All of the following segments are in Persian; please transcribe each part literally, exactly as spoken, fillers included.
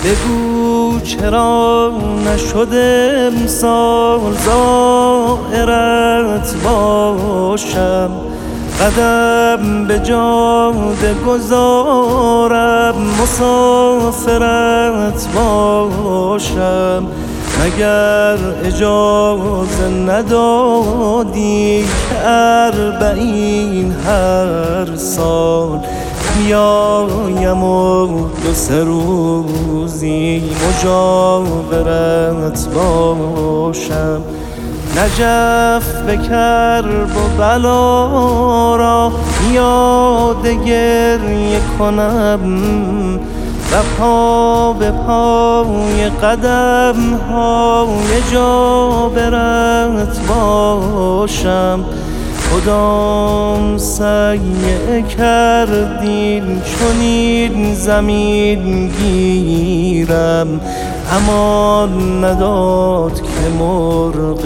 بگو چرا نشده امسال زائرت باشم، قدم به جاده گذارم مسافرت باشم. مگر اجازه ندادی که اربعین هر سال بیایم و دو سه روزی مجاورت باشم؟ نجف به کرب و بلا را یاد گریه کنم و پا به پای قدم های جابرت باشم. کدام سیئه کردین چنین زمین گیرم، امان نداد که مرغ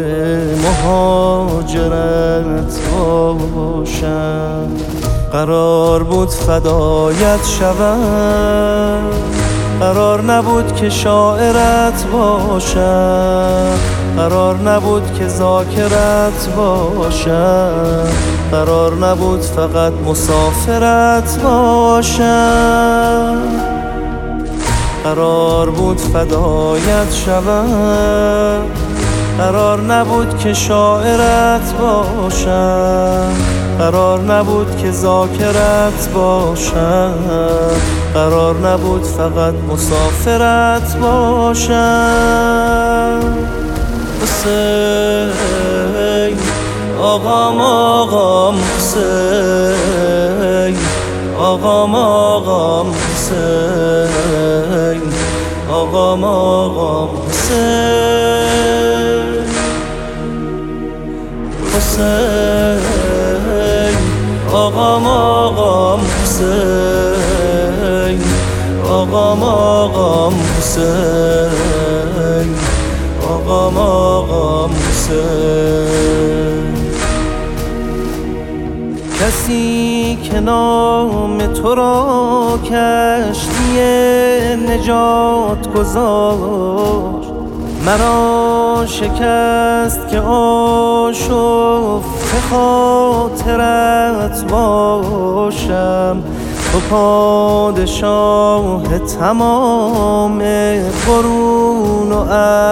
مهاجرت باشم. قرار بود فدایت شوم، قرار نبود که شاعرت باشم، قرار نبود که ذاکرت باشم، قرار نبود فقط مسافرت باشم. قرار بود فدایت شوم، قرار نبود که شاعرت باشم، قرار نبود که ذاکرت باشم، قرار نبود فقط مسافرت باشم. حسین آقام آقام حسین آقام آقام حسین آقام آقام حسین حسین آقام آقام حسین آقام آقام حسین آقام آقام حسین. کسی که نام تو را کشتی نجات گذاشت، مرا شکست که آشفته خاطرت باشم. تو پادشاه تمام قرون و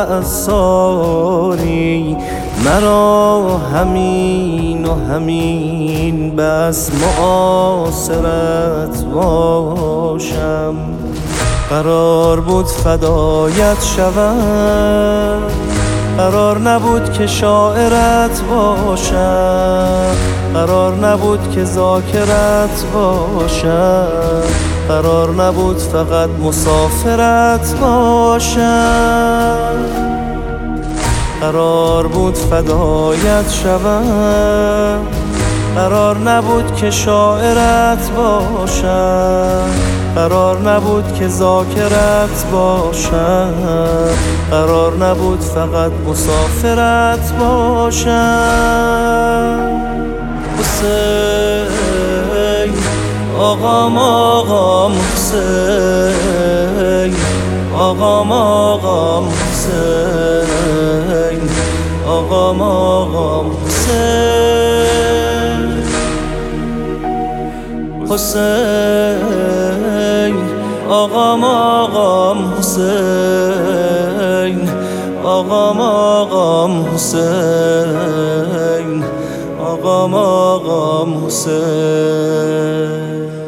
اعصاری، مرا همین و همین بس معاصرت باشم. قرار بود فدایت شوم، قرار نبود که شاعرت باشم، قرار نبود که ذاکرت باشم، قرار نبود فقط مسافرت باشم. قرار بود فدایت شوم، قرار نبود که شاعرت باشم، قرار نبود که ذاکرت باشم، قرار نبود فقط مسافرت باشم. حسین آقام آقام حسین آقام آقام حسین آقام آقام حسین حسین آقام آقام حسین آقام آقام حسین آقام آقام حسین.